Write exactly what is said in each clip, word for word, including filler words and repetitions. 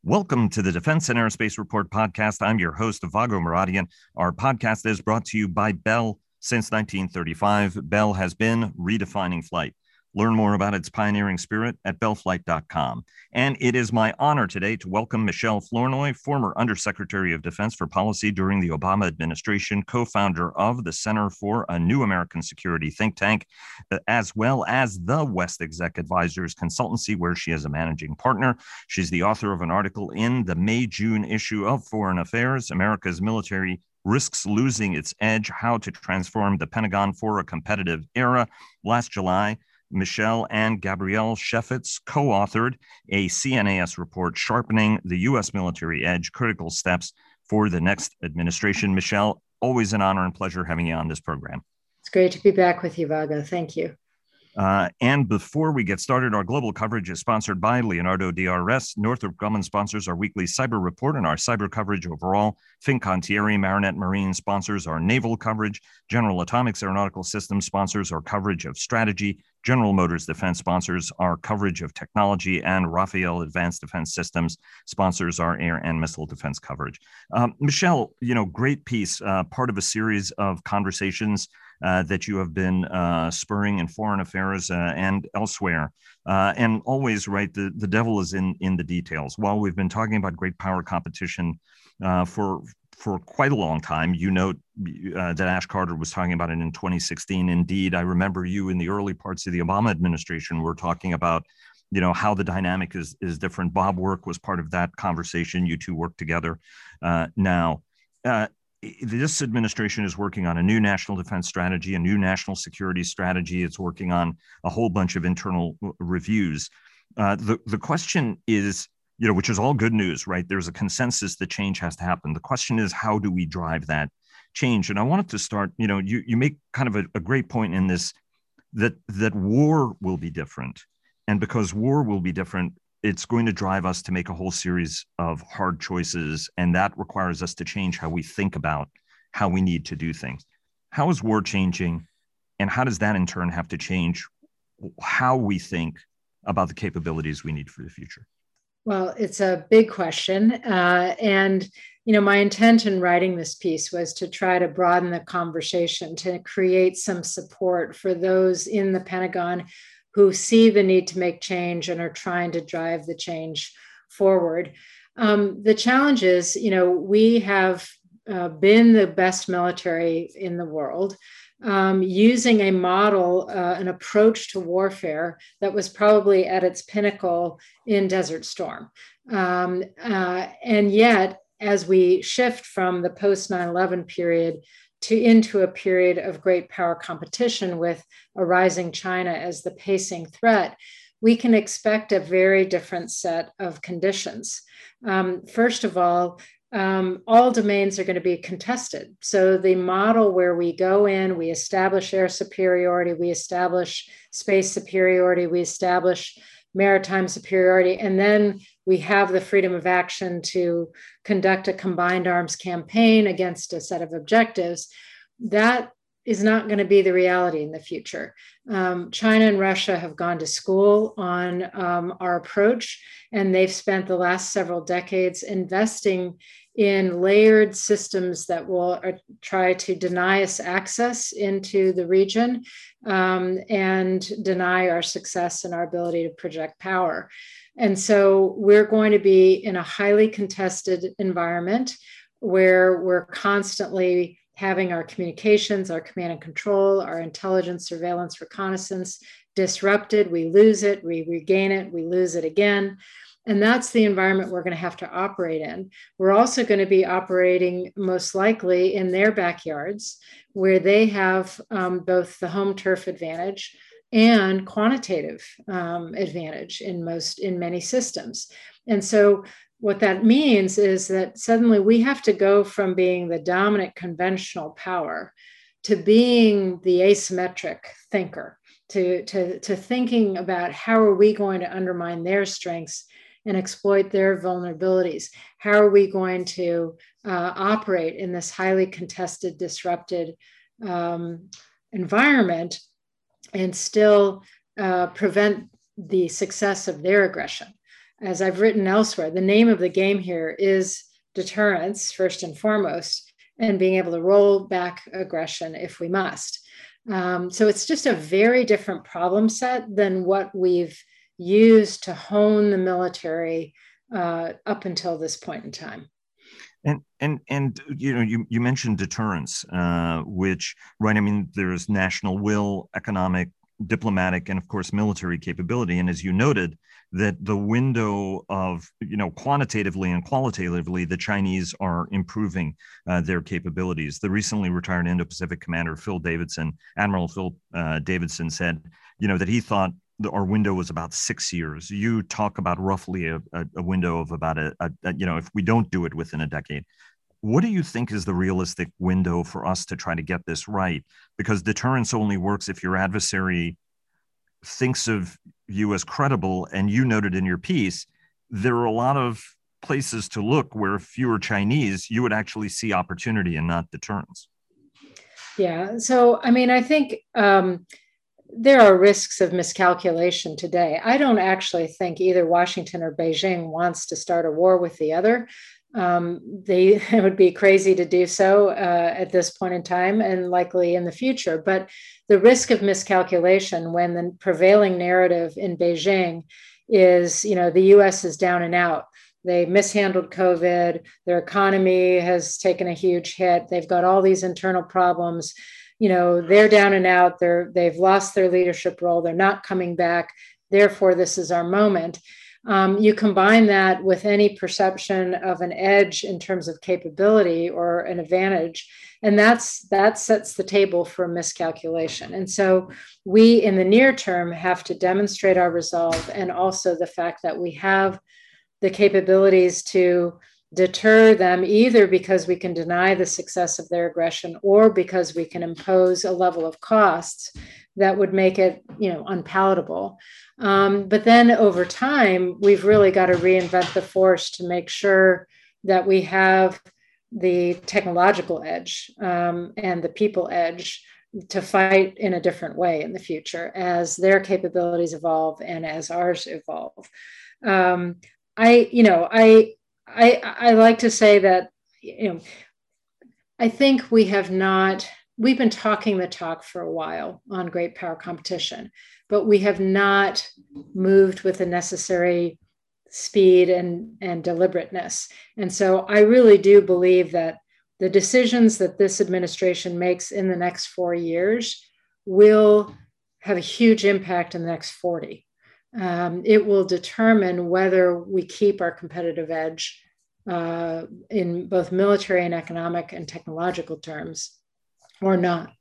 Welcome to the Defense and Aerospace Report podcast. I'm your host, Vago Muradian. Our podcast is brought to you by Bell. Since nineteen thirty-five, Bell has been redefining flight. Learn more about its pioneering spirit at bell flight dot com. And it is my honor today to welcome Michelle Flournoy, former Undersecretary of Defense for Policy during the Obama administration, co-founder of the Center for a New American Security think tank, as well as the West Exec Advisors Consultancy, where she is a managing partner. She's the author of an article in the May-June issue of Foreign Affairs, America's Military Risks Losing Its Edge, How to Transform the Pentagon for a Competitive Era. Last July, Michelle and Gabrielle Shefitz co-authored a C N A S report, Sharpening the U S Military Edge, Critical Steps for the Next Administration. Michelle, always an honor and pleasure having you on this program. It's great to be back with you, Vago. Thank you. Uh, and before we get started, our global coverage is sponsored by Leonardo D R S. Northrop Grumman sponsors our weekly cyber report and our cyber coverage overall. Fincantieri Marinette Marine sponsors our naval coverage. General Atomics Aeronautical Systems sponsors our coverage of strategy. General Motors Defense sponsors our coverage of technology, and Rafael Advanced Defense Systems sponsors our air and missile defense coverage. Um, Michelle, you know, great piece, uh, part of a series of conversations Uh, that you have been uh, spurring in foreign affairs uh, and elsewhere. Uh, and always, right, the, the devil is in, in the details. While we've been talking about great power competition uh, for for quite a long time, you note uh, that Ash Carter was talking about it in twenty sixteen. Indeed, I remember you in the early parts of the Obama administration were talking about, you know, how the dynamic is, is different. Bob Work was part of that conversation. You two work together uh, now. Uh, This administration is working on a new national defense strategy, a new national security strategy. It's working on a whole bunch of internal reviews. Uh, the, the question is, you know, which is all good news, right? There's a consensus that change has to happen. The question is, how do we drive that change? And I wanted to start, you know, you, you make kind of a, a great point in this, that, that war will be different. And because war will be different, it's going to drive us to make a whole series of hard choices, and that requires us to change how we think about how we need to do things. How is war changing, and how does that in turn have to change how we think about the capabilities we need for the future? Well, it's a big question. Uh, and, you know, my intent in writing this piece was to try to broaden the conversation, to create some support for those in the Pentagon who see the need to make change and are trying to drive the change forward. Um, the challenge is, you know, we have uh, been the best military in the world, um, using a model, uh, an approach to warfare that was probably at its pinnacle in Desert Storm. Um, uh, and yet, as we shift from the post nine eleven period to into a period of great power competition with a rising China as the pacing threat, we can expect a very different set of conditions. Um, first of all, um, all domains are going to be contested. So the model where we go in, we establish air superiority, we establish space superiority, we establish maritime superiority, and then we have the freedom of action to conduct a combined arms campaign against a set of objectives. That is not going to be the reality in the future. Um, China and Russia have gone to school on um, our approach, and they've spent the last several decades investing in layered systems that will uh, try to deny us access into the region um, and deny our success and our ability to project power. And so we're going to be in a highly contested environment where we're constantly having our communications, our command and control, our intelligence, surveillance, reconnaissance disrupted. We lose it, we regain it, we lose it again. And that's the environment we're going to have to operate in. We're also going to be operating most likely in their backyards, where they have um, both the home turf advantage and quantitative um, advantage in most, in many systems. And so what that means is that suddenly we have to go from being the dominant conventional power to being the asymmetric thinker, to, to, to thinking about how are we going to undermine their strengths and exploit their vulnerabilities? How are we going to uh, operate in this highly contested, disrupted um, environment and still uh, prevent the success of their aggression? as I've written elsewhere, the name of the game here is deterrence, first and foremost, and being able to roll back aggression if we must. Um, so it's just a very different problem set than what we've used to hone the military uh, up until this point in time. And and and you know, you you mentioned deterrence, uh, which, right? I mean, there's national will, economic, diplomatic, and of course military capability. And as you noted, that the window of, you know, quantitatively and qualitatively, the Chinese are improving uh, their capabilities. The recently retired Indo-Pacific commander Phil Davidson, Admiral Phil uh, Davidson, said, you know, that he thought our window was about six years. You talk about roughly a, a, a window of about a, a, a, you know, if we don't do it within a decade. What do you think is the realistic window for us to try to get this right? Because deterrence only works if your adversary thinks of you as credible. And you noted in your piece, there are a lot of places to look where if you were Chinese, you would actually see opportunity and not deterrence. Yeah. So, I mean, I think um, there are risks of miscalculation today. I don't actually think either Washington or Beijing wants to start a war with the other. Um, they it would be crazy to do so uh, at this point in time and likely in the future. But the risk of miscalculation when the prevailing narrative in Beijing is, you know, the U S is down and out. They mishandled COVID. Their economy has taken a huge hit. They've got all these internal problems. You know, they're down and out. They're they've lost their leadership role. They're not coming back. Therefore, this is our moment. Um, you combine that with any perception of an edge in terms of capability or an advantage, and that's that sets the table for miscalculation. And so we, in the near term, have to demonstrate our resolve and also the fact that we have the capabilities to deter them, either because we can deny the success of their aggression or because we can impose a level of costs that would make it, you know, unpalatable. Um, but then over time, we've really got to reinvent the force to make sure that we have the technological edge um, and the people edge to fight in a different way in the future as their capabilities evolve and as ours evolve. Um, I, you know, I, I, I like to say that, you know, I think we have not, we've been talking the talk for a while on great power competition, but we have not moved with the necessary speed and, and deliberateness. And so I really do believe that the decisions that this administration makes in the next four years will have a huge impact in the next forty. Um, it will determine whether we keep our competitive edge uh, in both military and economic and technological terms or not.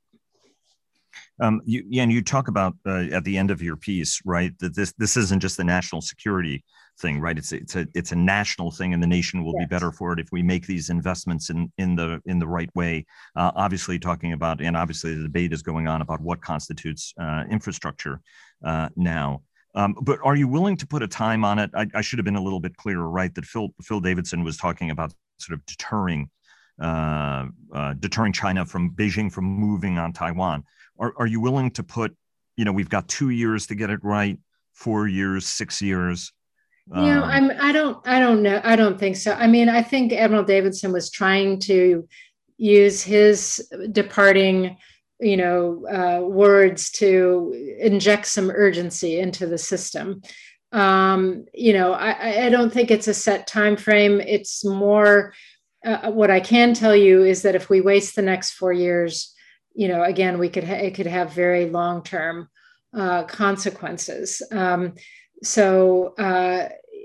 Um, you, yeah, and you talk about uh, at the end of your piece, right, that this this isn't just the national security thing, right? It's it's a it's a national thing, and the nation will yes. be better for it if we make these investments in in the in the right way. Uh, obviously, talking about, and obviously the debate is going on about what constitutes uh, infrastructure uh, now. Um, but are you willing to put a time on it? I, I should have been a little bit clearer, right? That Phil Phil Davidson was talking about sort of deterring uh, uh, deterring China from Beijing from moving on Taiwan. Are, are you willing to put, you know, we've got two years to get it right, four years, six years? Um, you know, I'm, I don't, I don't know. I don't think so. I mean, I think Admiral Davidson was trying to use his departing, you know, uh, words to inject some urgency into the system. Um, you know, I, I don't think it's a set time frame. It's more, uh, what I can tell you is that if we waste the next four years, you know, again, we could ha- it could have very long-term uh, consequences. Um, so uh,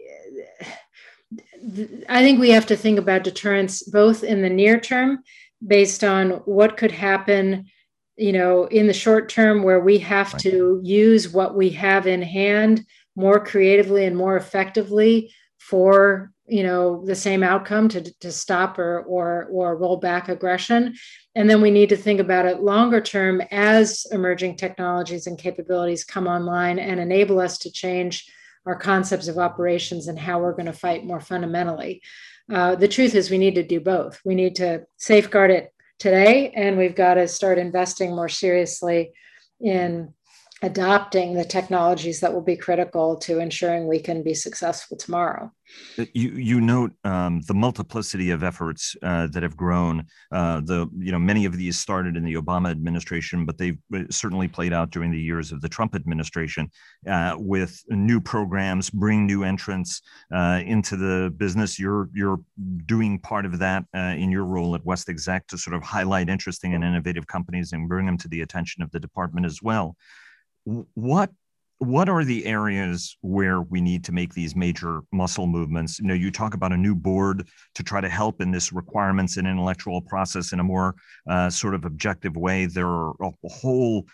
th- I think we have to think about deterrence both in the near term, based on what could happen, you know, in the short term, where we have right. to use what we have in hand more creatively and more effectively for, you know, the same outcome, to, to stop or, or, or roll back aggression. And then we need to think about it longer term as emerging technologies and capabilities come online and enable us to change our concepts of operations and how we're going to fight more fundamentally. Uh, the truth is we need to do both. We need to safeguard it today, and we've got to start investing more seriously in adopting the technologies that will be critical to ensuring we can be successful tomorrow. You you note um, the multiplicity of efforts uh, that have grown. Uh, the you know many of these started in the Obama administration, but they've certainly played out during the years of the Trump administration uh, with new programs, bring new entrants uh, into the business. You're you're doing part of that uh, in your role at West Exec to sort of highlight interesting and innovative companies and bring them to the attention of the department as well. What what are the areas where we need to make these major muscle movements? You know, you talk about a new board to try to help in this requirements and intellectual process in a more uh, sort of objective way. There are a whole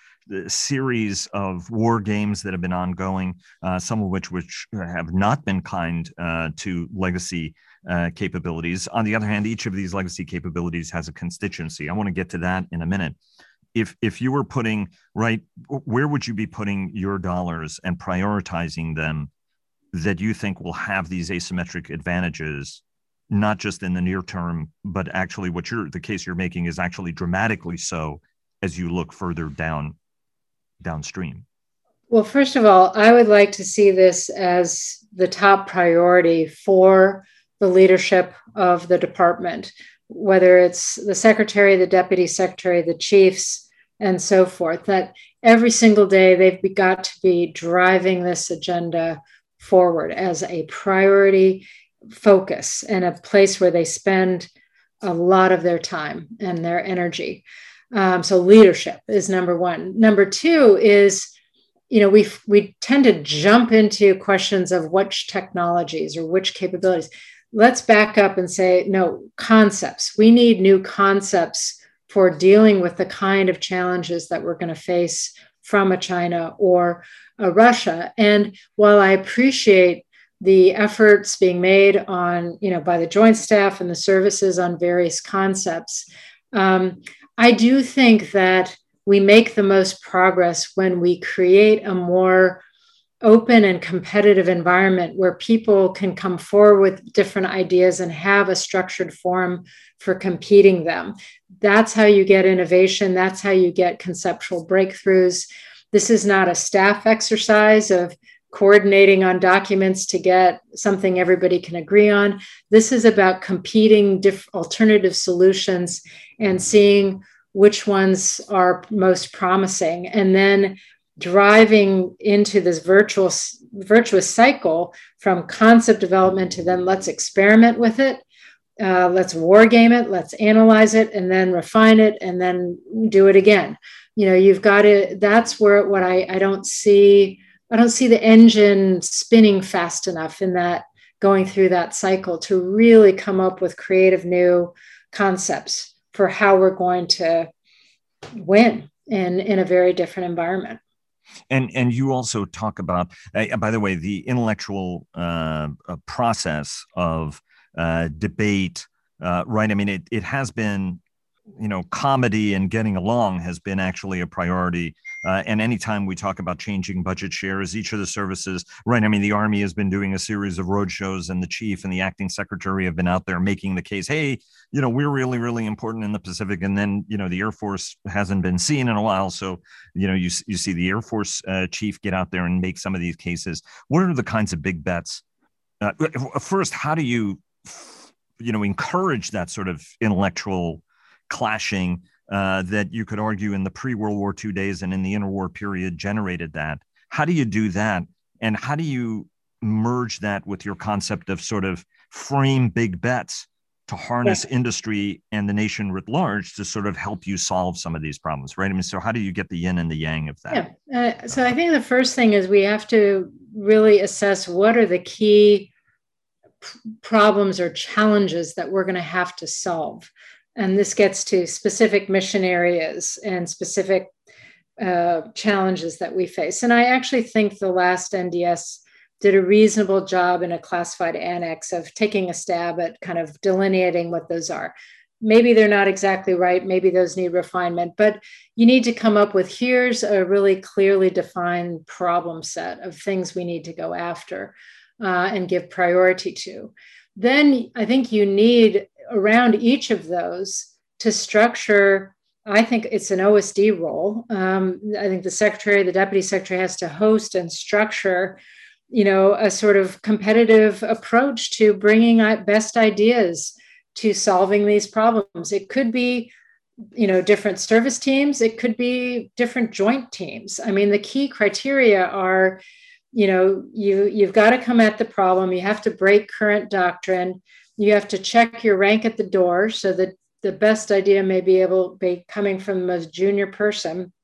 series of war games that have been ongoing, uh, some of which which have not been kind uh, to legacy uh, capabilities. On the other hand, each of these legacy capabilities has a constituency. I want to get to that in a minute. If if you were putting, right, where would you be putting your dollars and prioritizing them that you think will have these asymmetric advantages, not just in the near term, but actually what you're, the case you're making is actually dramatically so as you look further down downstream? Well, first of all, I would like to see this as the top priority for the leadership of the department, whether it's the secretary, the deputy secretary, the chiefs, and so forth, that every single day they've got to be driving this agenda forward as a priority focus and a place where they spend a lot of their time and their energy. Um, so leadership is number one. Number two is, you know, we we tend to jump into questions of which technologies or which capabilities. Let's back up and say, no, concepts. We need new concepts for dealing with the kind of challenges that we're going to face from a China or a Russia. And while I appreciate the efforts being made on, you know, by the Joint Staff and the services on various concepts, um, I do think that we make the most progress when we create a more open and competitive environment where people can come forward with different ideas and have a structured forum for competing them. That's how you get innovation. That's how you get conceptual breakthroughs. This is not a staff exercise of coordinating on documents to get something everybody can agree on. This is about competing diff- alternative solutions and seeing which ones are most promising, and then driving into this virtuous, virtuous cycle from concept development to then let's experiment with it, uh, let's war game it, let's analyze it, and then refine it, and then do it again. You know, you've got to, that's where what I, I don't see, I don't see the engine spinning fast enough in that, going through that cycle to really come up with creative new concepts for how we're going to win in, in a very different environment. And and you also talk about, uh, by the way, the intellectual uh, uh, process of uh, debate, uh, right? I mean, it it has been, you know, comedy and getting along has been actually a priority. Uh, and anytime we talk about changing budget shares, each of the services, right? I mean, the Army has been doing a series of roadshows, and the chief and the acting secretary have been out there making the case, hey, you know, we're really, really important in the Pacific. And then, you know, the Air Force hasn't been seen in a while. So, you know, you, you see the Air Force uh, chief get out there and make some of these cases. What are the kinds of big bets? Uh, first, how do you, you know, encourage that sort of intellectual clashing uh, that you could argue in the pre-World War Two days and in the interwar period generated that? How do you do that? And how do you merge that with your concept of sort of frame big bets to harness yeah. industry and the nation writ large to sort of help you solve some of these problems, right? I mean, so how do you get the yin and the yang of that? Yeah. Uh, so I think the first thing is we have to really assess what are the key p- problems or challenges that we're going to have to solve. And this gets to specific mission areas and specific uh, challenges that we face. And I actually think the last N D S did a reasonable job in a classified annex of taking a stab at kind of delineating what those are. Maybe they're not exactly right. Maybe those need refinement, but you need to come up with, here's a really clearly defined problem set of things we need to go after uh, and give priority to. Then I think you need around each of those to structure I think it's an O S D role. Um, I think the secretary, the deputy secretary has to host and structure, you know, a sort of competitive approach to bringing best ideas to solving these problems. It could be, you know, different service teams. It could be different joint teams. I mean, the key criteria are, you know, you, you've got to come at the problem. You have to break current doctrine. You have to check your rank at the door so that the best idea may be able to be coming from the most junior person,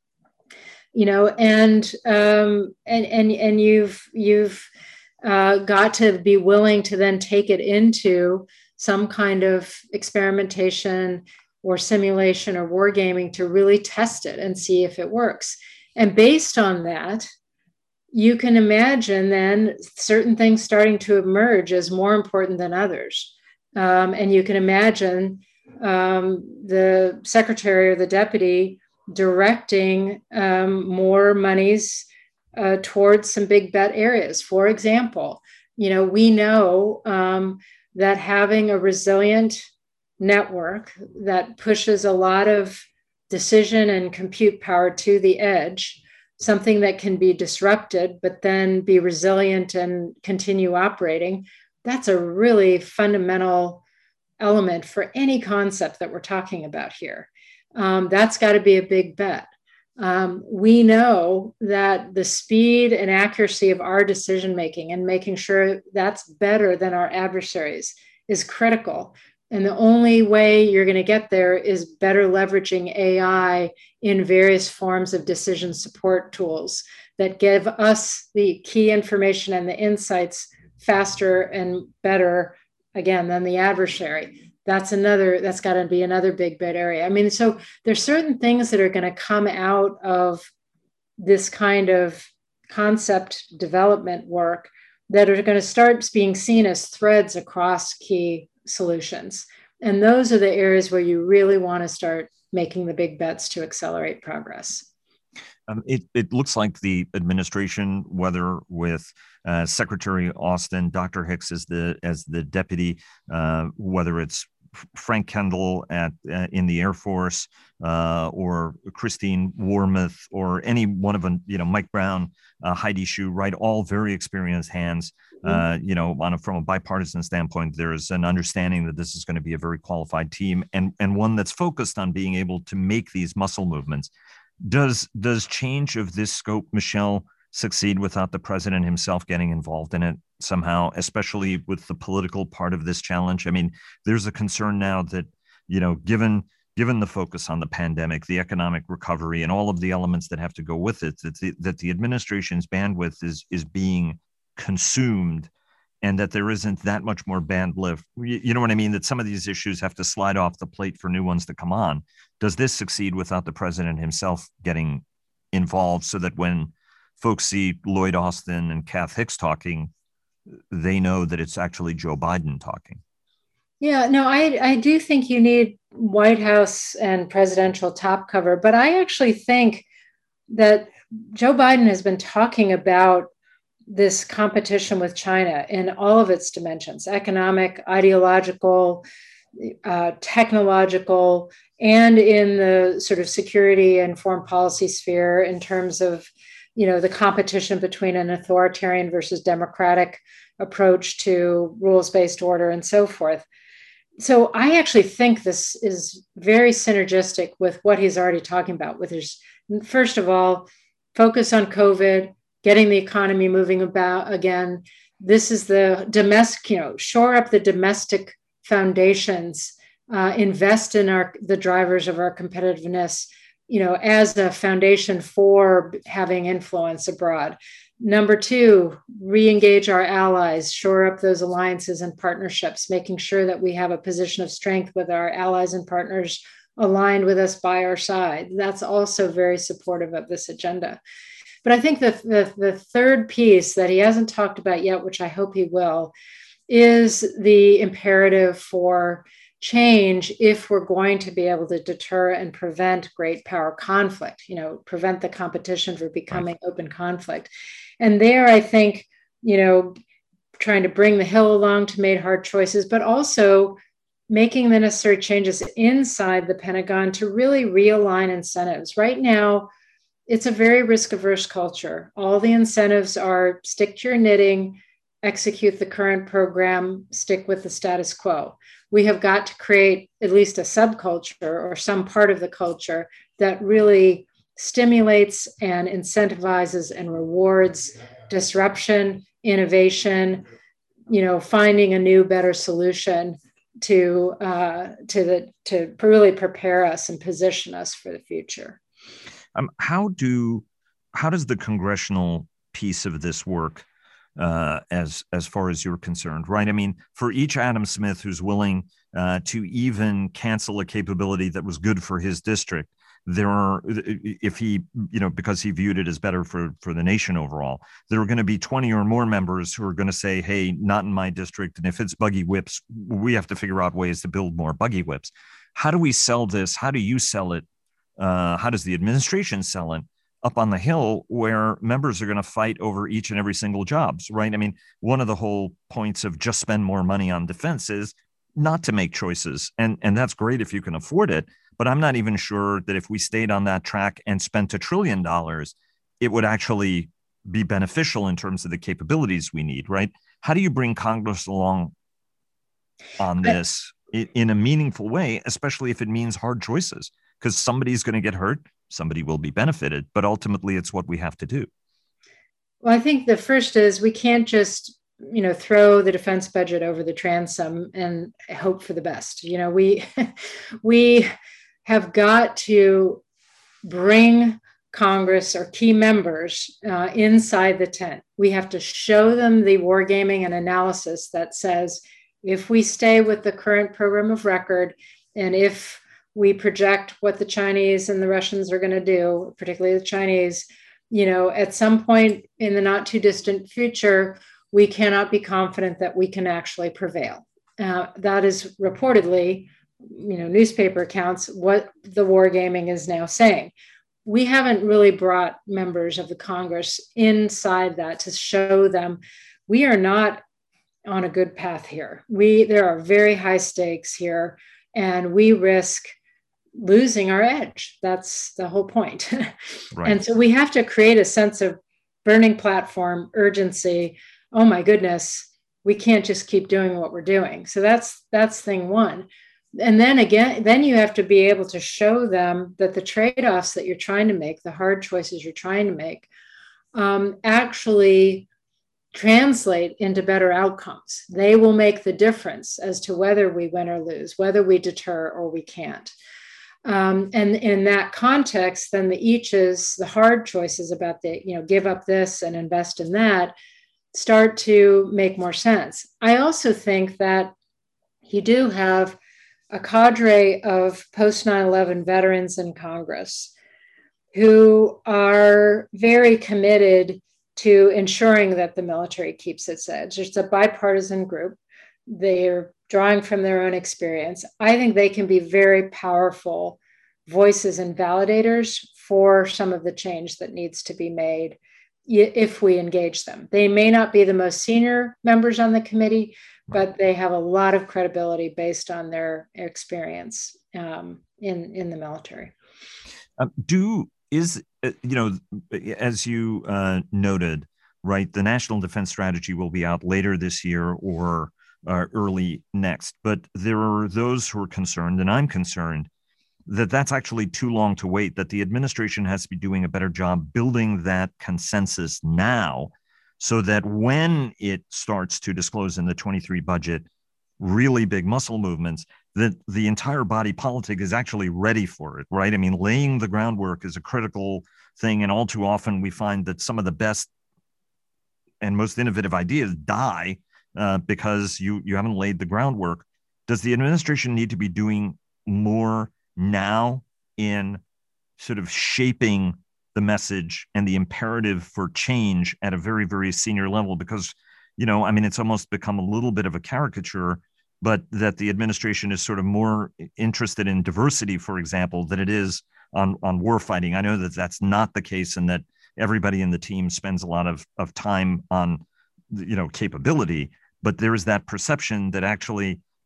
you know, and um, and and and you've you've uh, got to be willing to then take it into some kind of experimentation or simulation or wargaming to really test it and see if it works. And based on that, you can imagine then certain things starting to emerge as more important than others. Um, and you can imagine um, the secretary or the deputy directing um, more monies uh, towards some big bet areas. For example, you know, we know um, that having a resilient network that pushes a lot of decision and compute power to the edge, something that can be disrupted, but then be resilient and continue operating, that's a really fundamental element for any concept that we're talking about here. Um, that's got to be a big bet. Um, we know that the speed and accuracy of our decision making and making sure that's better than our adversaries is critical. And the only way you're going to get there is better leveraging A I in various forms of decision support tools that give us the key information and the insights faster and better, again, than the adversary. That's another, that's got to be another big bet area. I mean, so there's certain things that are going to come out of this kind of concept development work that are going to start being seen as threads across key solutions. And those are the areas where you really want to start making the big bets to accelerate progress. Um, it, it looks like the administration, whether with uh, Secretary Austin, Doctor Hicks as the as the deputy, uh, whether it's Frank Kendall at uh, in the Air Force, uh, or Christine Wormuth, or any one of them, you know, Mike Brown, uh, Heidi Shyu, right? All very experienced hands. Uh, you know, on a, from a bipartisan standpoint, there's an understanding that this is going to be a very qualified team and and one that's focused on being able to make these muscle movements. Does does change of this scope, Michelle, succeed without the president himself getting involved in it somehow, especially with the political part of this challenge? I mean, there's a concern now that, you know, given given the focus on the pandemic, the economic recovery, and all of the elements that have to go with it, that the, that the administration's bandwidth is is being consumed, and that there isn't that much more bandwidth. You, you know what I mean? That some of these issues have to slide off the plate for new ones to come on. Does this succeed without the president himself getting involved, so that when folks see Lloyd Austin and Kath Hicks talking, they know that it's actually Joe Biden talking? Yeah, no, I, I do think you need White House and presidential top cover, but I actually think that Joe Biden has been talking about this competition with China in all of its dimensions: economic, ideological, uh, technological, and in the sort of security and foreign policy sphere in terms of, you know, the competition between an authoritarian versus democratic approach to rules-based order and so forth. So I actually think this is very synergistic with what he's already talking about, with his, first of all, focus on COVID, getting the economy moving about again. This is the domestic, you know, shore up the domestic foundations, uh, invest in our the drivers of our competitiveness, you know, as a foundation for having influence abroad. Number two, re-engage our allies, shore up those alliances and partnerships, making sure that we have a position of strength with our allies and partners aligned with us by our side. That's also very supportive of this agenda. But I think the, the, the third piece that he hasn't talked about yet, which I hope he will, is the imperative for change if we're going to be able to deter and prevent great power conflict, you know, prevent the competition for becoming right. open conflict. And there, I think, you know, trying to bring the Hill along to make hard choices, but also making the necessary changes inside the Pentagon to really realign incentives. Right now, it's a very risk-averse culture. All the incentives are stick to your knitting, execute the current program, stick with the status quo. We have got to create at least a subculture or some part of the culture that really stimulates and incentivizes and rewards disruption, innovation, you know, finding a new, better solution to uh, to the to really prepare us and position us for the future. Um, how do how does the congressional piece of this work, uh, as as far as you're concerned, right? I mean, for each Adam Smith who's willing uh, to even cancel a capability that was good for his district, there are, if he, you know, because he viewed it as better for, for the nation overall, there are going to be twenty or more members who are going to say, hey, not in my district. And if it's buggy whips, we have to figure out ways to build more buggy whips. How do we sell this? How do you sell it? Uh, how does the administration sell it up on the Hill where members are going to fight over each and every single jobs, right? I mean, one of the whole points of just spend more money on defense is not to make choices. And, and that's great if you can afford it. But I'm not even sure that if we stayed on that track and spent a trillion dollars, it would actually be beneficial in terms of the capabilities we need, right? How do you bring Congress along on this in a meaningful way, especially if it means hard choices? Because somebody's going to get hurt, somebody will be benefited, but ultimately it's what we have to do. Well, I think the first is we can't just, you know, throw the defense budget over the transom and hope for the best. You know, we we have got to bring Congress or key members uh, inside the tent. We have to show them the wargaming and analysis that says, if we stay with the current program of record, and if we project what the Chinese and the Russians are going to do, particularly the Chinese, you know, at some point in the not too distant future, we cannot be confident that we can actually prevail. Uh, that is reportedly, you know, newspaper accounts, what the wargaming is now saying. We haven't really brought members of the Congress inside that to show them we are not on a good path here. We there are very high stakes here, and we risk losing our edge. That's the whole point. Right. And so we have to create a sense of burning platform, urgency. Oh my goodness, we can't just keep doing what we're doing. So that's that's thing one. And then again, then you have to be able to show them that the trade-offs that you're trying to make, the hard choices you're trying to make, um, actually translate into better outcomes. They will make the difference as to whether we win or lose, whether we deter or we can't. Um, and in that context, then the eaches, the hard choices about the, you know, give up this and invest in that, start to make more sense. I also think that you do have a cadre of post nine eleven veterans in Congress who are very committed to ensuring that the military keeps its edge. It's a bipartisan group. They're drawing from their own experience. I think they can be very powerful voices and validators for some of the change that needs to be made if we engage them. They may not be the most senior members on the committee, but they have a lot of credibility based on their experience um, in, in the military. Uh, do is, uh, you know, as you uh, noted, right, the National Defense Strategy will be out later this year or uh, early next. But there are those who are concerned, and I'm concerned, that that's actually too long to wait, that the administration has to be doing a better job building that consensus now, so that when it starts to disclose in the twenty-three budget really big muscle movements, that the entire body politic is actually ready for it, right? I mean, laying the groundwork is a critical thing. And all too often we find that some of the best and most innovative ideas die uh, because you, you haven't laid the groundwork. Does the administration need to be doing more now in sort of shaping the message and the imperative for change at a very, very senior level? Because, you know, I mean, it's almost become a little bit of a caricature, but that the administration is sort of more interested in diversity, for example, than it is on, on war fighting. I know that that's not the case, and that everybody in the team spends a lot of, of time on, you know, capability, but there is that perception that actually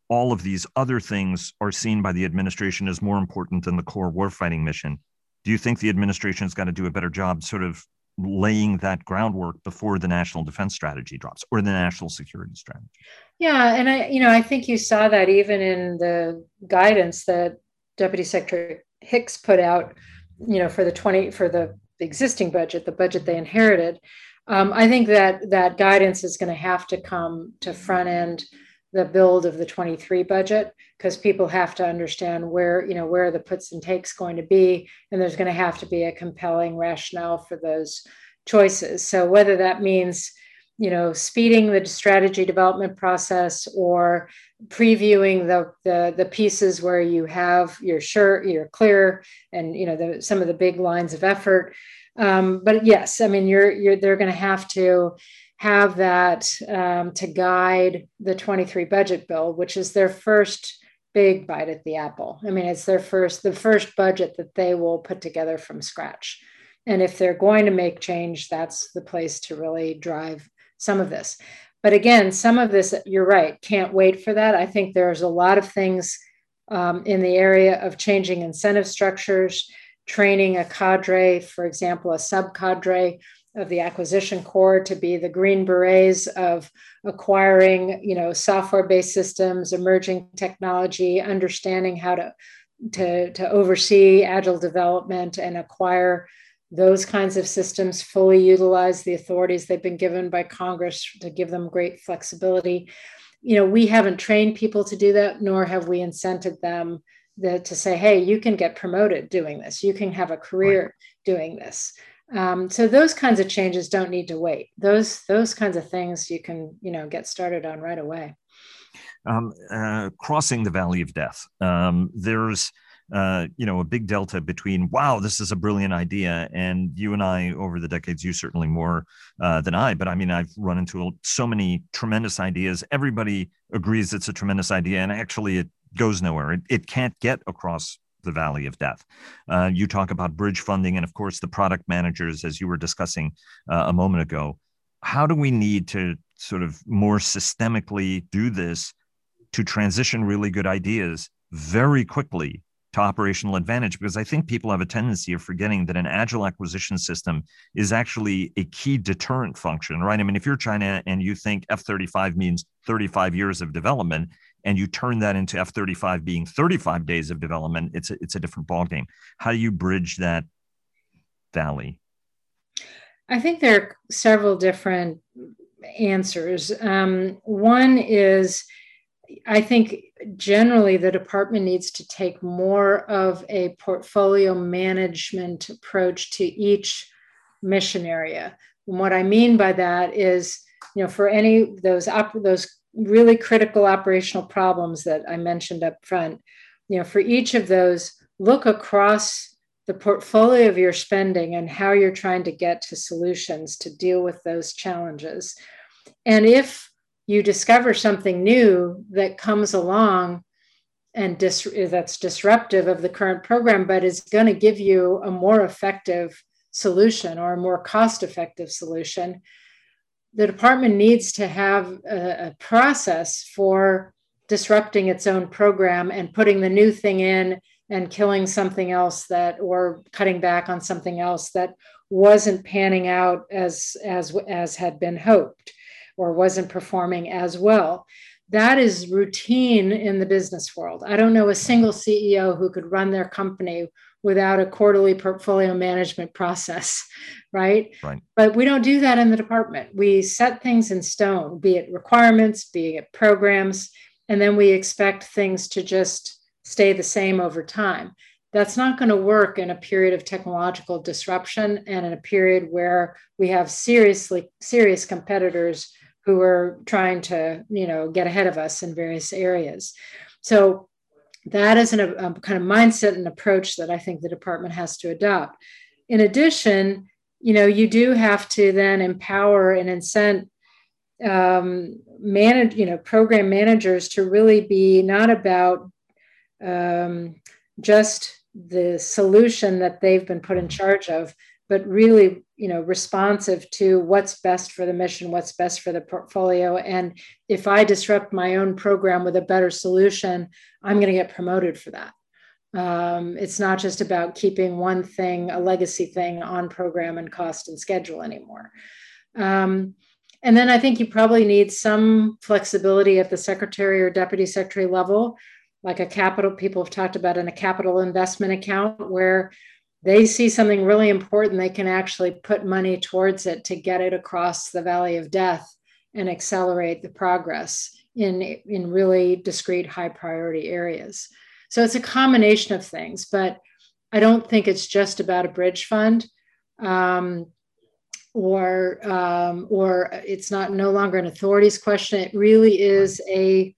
all of these other things are seen by the administration as more important than the core warfighting mission. Do you think the administration's got to do a better job sort of laying that groundwork before the national defense strategy drops or the national security strategy? Yeah, and I, you know, I think you saw that even in the guidance that Deputy Secretary Hicks put out, you know, for the twenty for the existing budget, the budget they inherited. Um, I think that that guidance is going to have to come to front end the build of the twenty-three budget, because people have to understand where, you know, where the puts and takes going to be, and there's going to have to be a compelling rationale for those choices. So whether that means, you know, speeding the strategy development process or previewing the the, the pieces where you have you're sure you're clear and, you know, the, some of the big lines of effort. Um, but yes, I mean, you're you're they're going to have to have that um, to guide the twenty-three budget bill, which is their first big bite at the apple. I mean, it's their first, the first budget that they will put together from scratch. And if they're going to make change, that's the place to really drive some of this. But again, some of this, you're right, can't wait for that. I think there's a lot of things um, in the area of changing incentive structures, training a cadre, for example, a sub-cadre of the acquisition corps to be the Green Berets of acquiring, you know, software-based systems, emerging technology, understanding how to, to, to oversee agile development and acquire those kinds of systems, fully utilize the authorities they've been given by Congress to give them great flexibility. You know, we haven't trained people to do that, nor have we incented them that, to say, hey, you can get promoted doing this. You can have a career doing this. Um, so those kinds of changes don't need to wait. Those those kinds of things you can, you know, get started on right away. Um, uh, crossing the valley of death. Um, there's, uh, you know, a big delta between, wow, this is a brilliant idea. And you and I, over the decades, you certainly more uh, than I, but I mean, I've run into so many tremendous ideas. Everybody agrees it's a tremendous idea. And actually it goes nowhere. It, it can't get across the valley of death. Uh, you talk about bridge funding and, of course, the product managers, as you were discussing uh, a moment ago. How do we need to sort of more systemically do this to transition really good ideas very quickly to operational advantage? Because I think people have a tendency of forgetting that an agile acquisition system is actually a key deterrent function, right? I mean, if you're China and you think F thirty-five means thirty-five years of development, and you turn that into F thirty-five being thirty-five days of development, it's a, it's a different ballgame. How do you bridge that valley? I think there are several different answers. Um, one is, I think generally the department needs to take more of a portfolio management approach to each mission area. And what I mean by that is, you know, for any those op- those really critical operational problems that I mentioned up front, you know, for each of those, look across the portfolio of your spending and how you're trying to get to solutions to deal with those challenges. And if you discover something new that comes along and dis- that's disruptive of the current program, but is going to give you a more effective solution or a more cost-effective solution, the department needs to have a, a process for disrupting its own program and putting the new thing in and killing something else that, or cutting back on something else that wasn't panning out as, as, as had been hoped or wasn't performing as well. That is routine in the business world. I don't know a single C E O who could run their company without a quarterly portfolio management process, right? Right. But we don't do that in the department. We set things in stone, be it requirements, be it programs, and then we expect things to just stay the same over time. That's not going to work in a period of technological disruption and in a period where we have seriously serious competitors who are trying to, you know, get ahead of us in various areas. So that is an, a kind of mindset and approach that I think the department has to adopt. In addition, you know, you do have to then empower and incent um, manage, you know, program managers to really be not about um, just the solution that they've been put in charge of, but really, you know, responsive to what's best for the mission, what's best for the portfolio. And if I disrupt my own program with a better solution, I'm going to get promoted for that. Um, it's not just about keeping one thing, a legacy thing, on program and cost and schedule anymore. Um, and then I think you probably need some flexibility at the secretary or deputy secretary level, like a capital, people have talked about in a capital investment account where they see something really important, they can actually put money towards it to get it across the valley of death and accelerate the progress in, in really discrete high priority areas. So it's a combination of things, but I don't think it's just about a bridge fund, um, or um, or it's not no longer an authorities question. It really is a,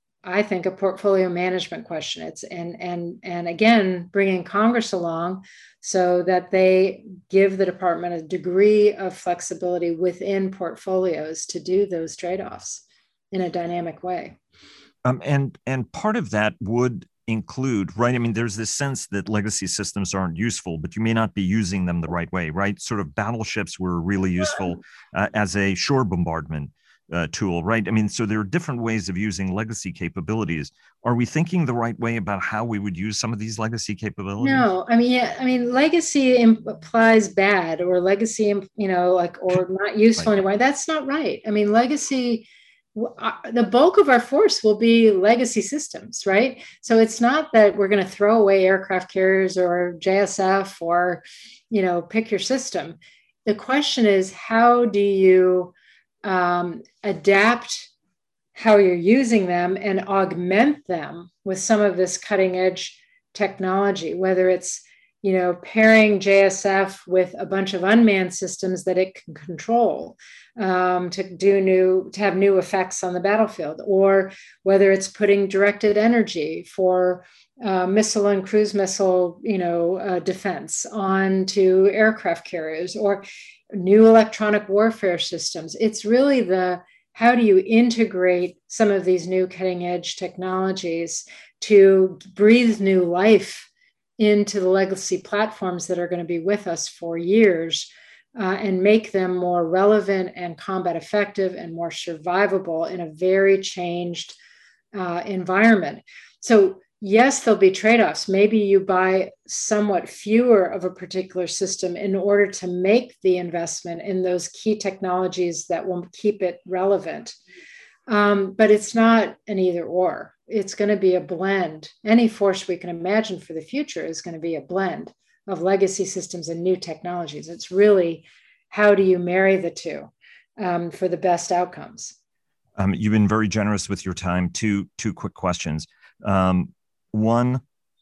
I think, a portfolio management question. It's and and and again, bringing Congress along so that they give the department a degree of flexibility within portfolios to do those trade-offs in a dynamic way. Um, and and part of that would include, right? I mean, there's this sense that legacy systems aren't useful, but you may not be using them the right way, right? Sort of battleships were really useful uh, as a shore bombardment uh, tool, right? I mean, so there are different ways of using legacy capabilities. Are we thinking the right way about how we would use some of these legacy capabilities? No, I mean, yeah, I mean, legacy implies bad or legacy, you know, like, or not useful right. anyway. That's not right. I mean, legacy, the bulk of our force will be legacy systems, right? So it's not that we're going to throw away aircraft carriers or J S F or, you know, pick your system. The question is, how do you um, adapt how you're using them and augment them with some of this cutting edge technology, whether it's, you know, pairing J S F with a bunch of unmanned systems that it can control um, to do new, to have new effects on the battlefield, or whether it's putting directed energy for uh, missile and cruise missile, you know, uh, defense onto aircraft carriers, or new electronic warfare systems. It's really the, how do you integrate some of these new cutting edge technologies to breathe new life into the legacy platforms that are going to be with us for years, uh, and make them more relevant and combat effective and more survivable in a very changed uh, environment. So yes, there'll be trade-offs. Maybe you buy somewhat fewer of a particular system in order to make the investment in those key technologies that will keep it relevant. Um, but it's not an either or. It's going to be a blend. Any force we can imagine for the future is going to be a blend of legacy systems and new technologies. It's really, how do you marry the two um, for the best outcomes? Um, you've been very generous with your time. Two, two quick questions. Um, one,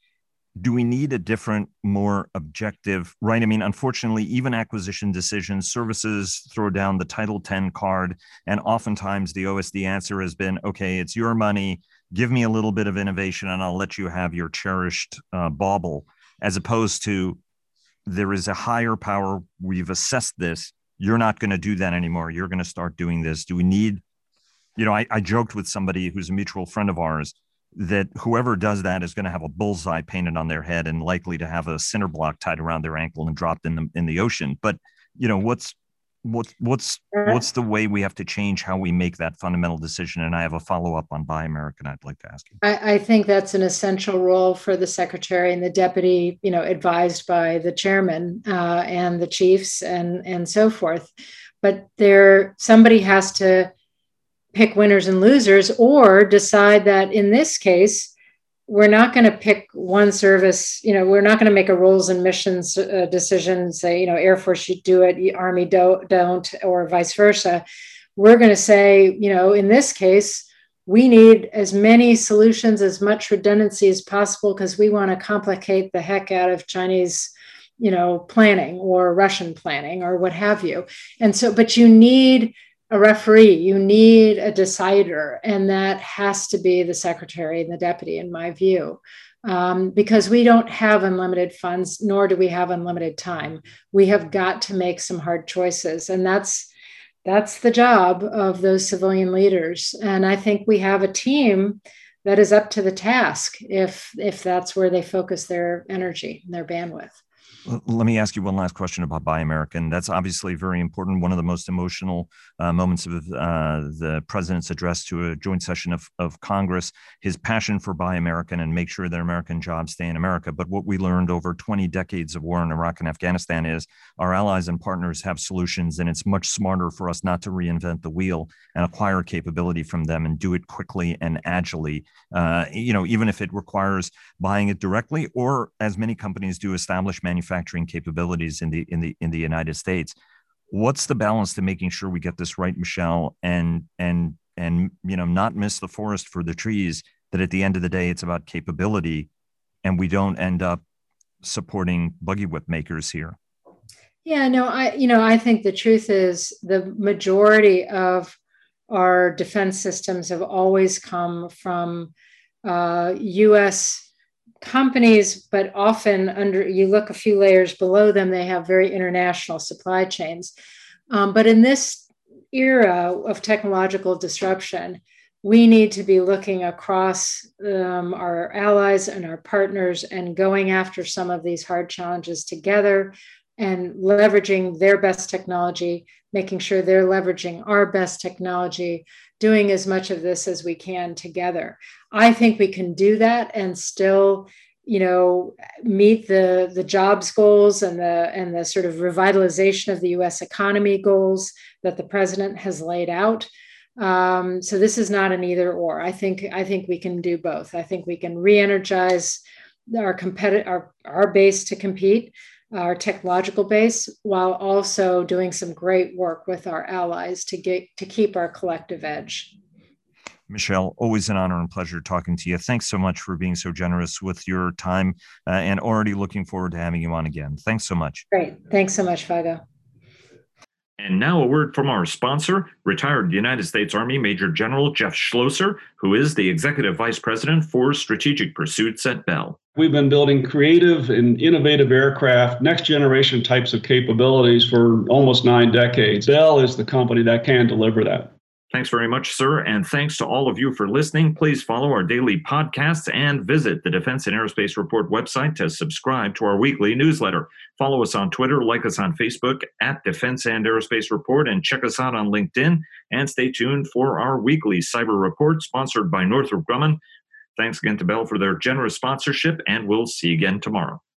do we need a different, more objective, right? I mean, unfortunately, even acquisition decisions, services throw down the Title ten card, and oftentimes the O S D answer has been, okay, it's your money, give me a little bit of innovation and I'll let you have your cherished uh, bauble, as opposed to there is a higher power, we've assessed this, you're not going to do that anymore, you're going to start doing this. Do we need, you know, I, I joked with somebody who's a mutual friend of ours that whoever does that is going to have a bullseye painted on their head and likely to have a cinder block tied around their ankle and dropped in the in the ocean. But you know, what's what's what's what's the way we have to change how we make that fundamental decision? And I have a follow up on Buy American I'd like to ask you. I, I think that's an essential role for the secretary and the deputy, you know, advised by the chairman uh, and the chiefs and and so forth. But there, somebody has to pick winners and losers, or decide that in this case, we're not going to pick one service, you know, we're not going to make a roles and missions uh, decision, say, you know, Air Force should do it, Army don't, don't, or vice versa. We're going to say, you know, in this case, we need as many solutions, as much redundancy as possible, because we want to complicate the heck out of Chinese, you know, planning or Russian planning or what have you. And so, but you need a referee, you need a decider, and that has to be the secretary and the deputy, in my view, um, because we don't have unlimited funds, nor do we have unlimited time. We have got to make some hard choices, and that's that's the job of those civilian leaders. And I think we have a team that is up to the task if if that's where they focus their energy and their bandwidth. Let me ask you one last question about Buy American. That's obviously very important. One of the most emotional uh, moments of uh, the president's address to a joint session of, of Congress, his passion for Buy American and make sure that American jobs stay in America. But what we learned over twenty decades of war in Iraq and Afghanistan is our allies and partners have solutions, and it's much smarter for us not to reinvent the wheel and acquire capability from them and do it quickly and agilely, uh, you know, even if it requires buying it directly or, as many companies do, establish manufacturing manufacturing capabilities in the in the in the United States. What's the balance to making sure we get this right, Michelle, and and and you know not miss the forest for the trees? That at the end of the day, it's about capability, and we don't end up supporting buggy whip makers here. Yeah, no, I you know I think the truth is the majority of our defense systems have always come from uh, U S companies, but often under, you look a few layers below them, they have very international supply chains. Um, but in this era of technological disruption, we need to be looking across um, our allies and our partners and going after some of these hard challenges together and leveraging their best technology, making sure they're leveraging our best technology, doing as much of this as we can together. I think we can do that and still, you know, meet the, the jobs goals and the and the sort of revitalization of the U S economy goals that the president has laid out. Um, so this is not an either or. I think I think we can do both. I think we can re-energize our competitive our, our base to compete, our technological base, while also doing some great work with our allies to get to keep our collective edge. Michelle, always an honor and pleasure talking to you. Thanks so much for being so generous with your time uh, and already looking forward to having you on again. Thanks so much. Great. Thanks so much, Vago. And now a word from our sponsor, retired United States Army Major General Jeff Schlosser, who is the Executive Vice President for Strategic Pursuits at Bell. We've been building creative and innovative aircraft, next generation types of capabilities for almost nine decades. Bell is the company that can deliver that. Thanks very much, sir, and thanks to all of you for listening. Please follow our daily podcasts and visit the Defense and Aerospace Report website to subscribe to our weekly newsletter. Follow us on Twitter, like us on Facebook at Defense and Aerospace Report, and check us out on LinkedIn. And stay tuned for our weekly cyber report sponsored by Northrop Grumman. Thanks again to Bell for their generous sponsorship, and we'll see you again tomorrow.